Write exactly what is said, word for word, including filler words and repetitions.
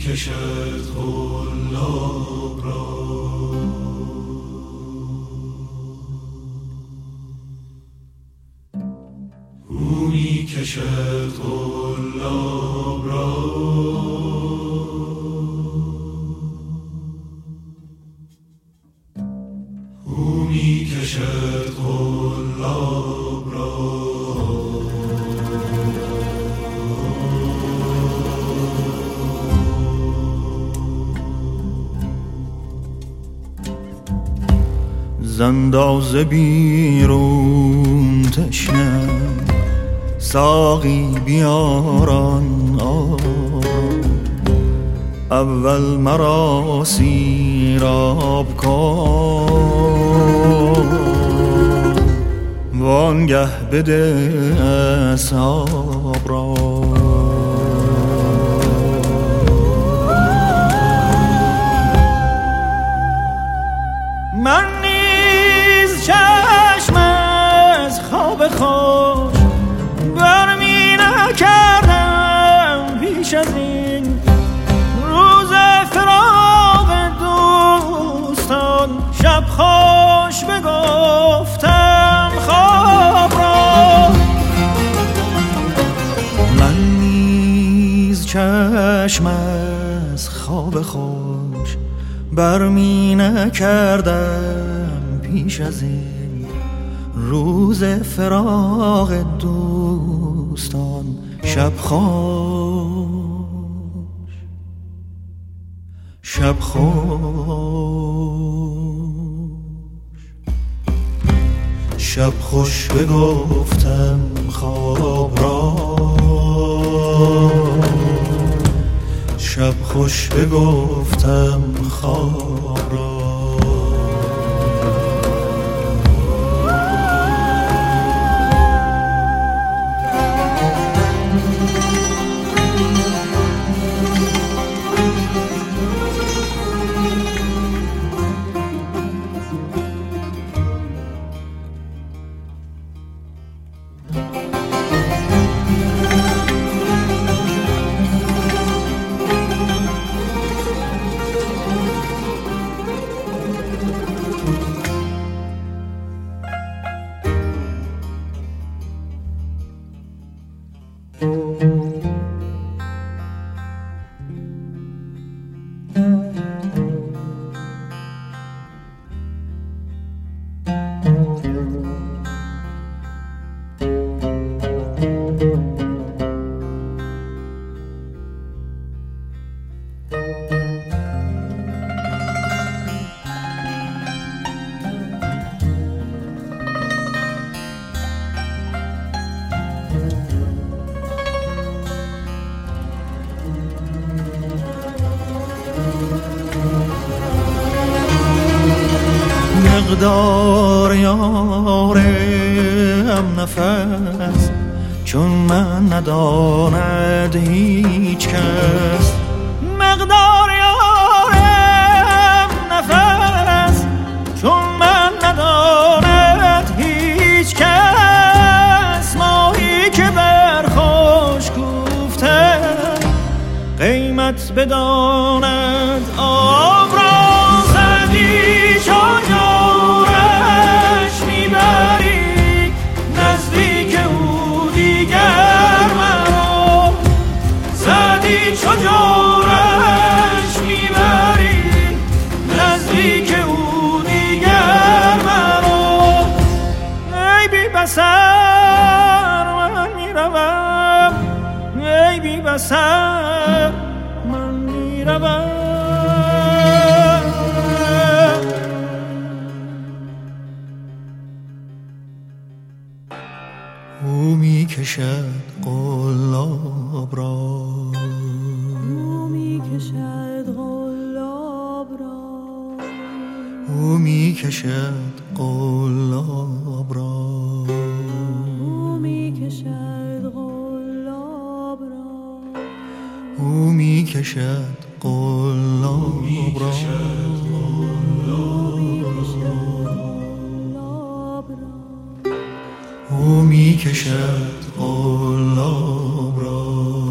کشد قلاب را او می کشد قلاب را او می کشد قلاب را زنداز بیرون تشنه ساقی بیاران آب اول مرا سیراب کن وانگه بده اصحاب را من چشم از خواب خوش برمی نکردم پیش از این روز فراق دوستان شب خوش بگفتم خواب را من نیز چشم از خواب خوش برمی نکردم پیش از این روز فراق دوستان شب خوش شب خوش شب خوش بگفتم خواب را شب خوش بگفتم خواب را مقدار یارم نفس چون من نداند هیچ کس مقدار یارم نفس چون من نداند هیچ کس ماهی که بر خوش گفته قیمت بداند آب را زدی چون یارش میبری نزدیک او دیگر مرا زدی چون یارش میبری نزدیک او دیگر مرا ای بی بصر من میروم ای بی بصر من میروم او می کشد قلاب را او می کشد قلاب را او می کشد قلاب را او می کشد قلاب را او می کشد قلاب را او می کشد قلاب را